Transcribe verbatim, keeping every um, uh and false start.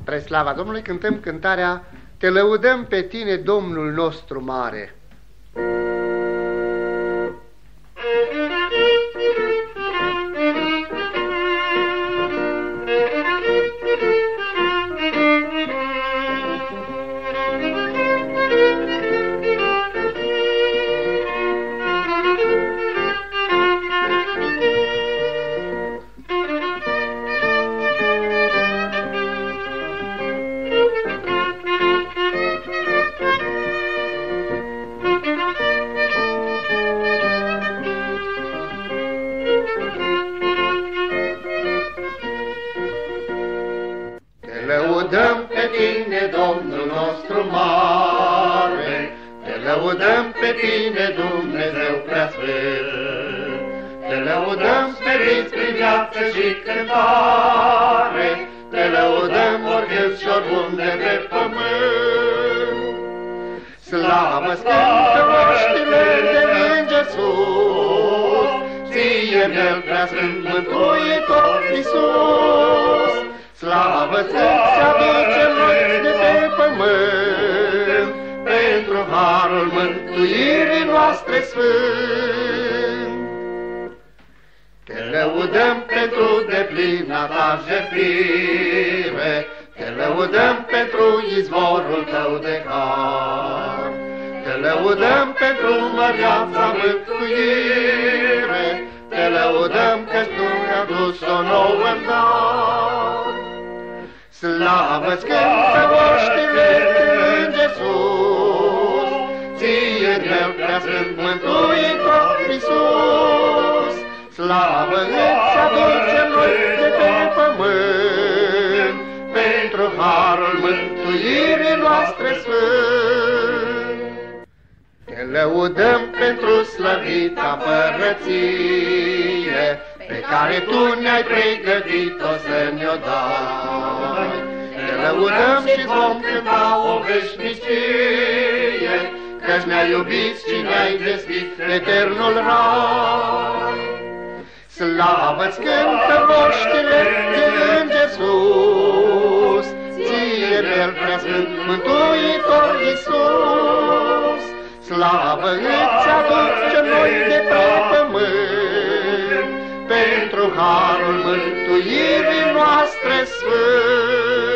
Spre slava Domnului cântăm cântarea Te lăudăm pe tine, Domnul nostru mare. Te lăudăm pe tine, Domnul nostru mare, te lăudăm pe tine, Dumnezeu preasfânt. Te lăudăm speriți prin viață și cântare, te lăudăm oricând și oriunde pe pământ. Slavă-ți cântă oștile de înger sus, ție mi-l preasfânt Mântuitor Iisus. Slavă-ți se aduce noi de pe pământ, pentru harul mântuirii noastre sfânt. Te lăudăm pentru deplina ta jertfire, te lăudăm pentru izvorul tău de har. Te lăudăm pentru măreața mântuire, te lăudăm că-ți tu ne-a dus o nouă dar. Slavă-ți cântă oștile de înger sus, ție mi-l preasfânt Mântuitor Iisus. Slavă-ți aducem noi de pe pământ, pentru harul mântuirii noastre sfânt. Te lăudăm pentru slăvita părăție, pe care tu ne-ai pregătit-o să ne-o dai. Te lăudăm și vom cânta o veșnicie, căci ne-ai iubit și ne-ai deschis eternul rai. Slavă-ți cântă oștile de înger sus, ție mi-l preasfânt Mântuitor Iisus. Slavă-ți aduce noi de pe pământ, pentru harul mântuirii noastre sfânt.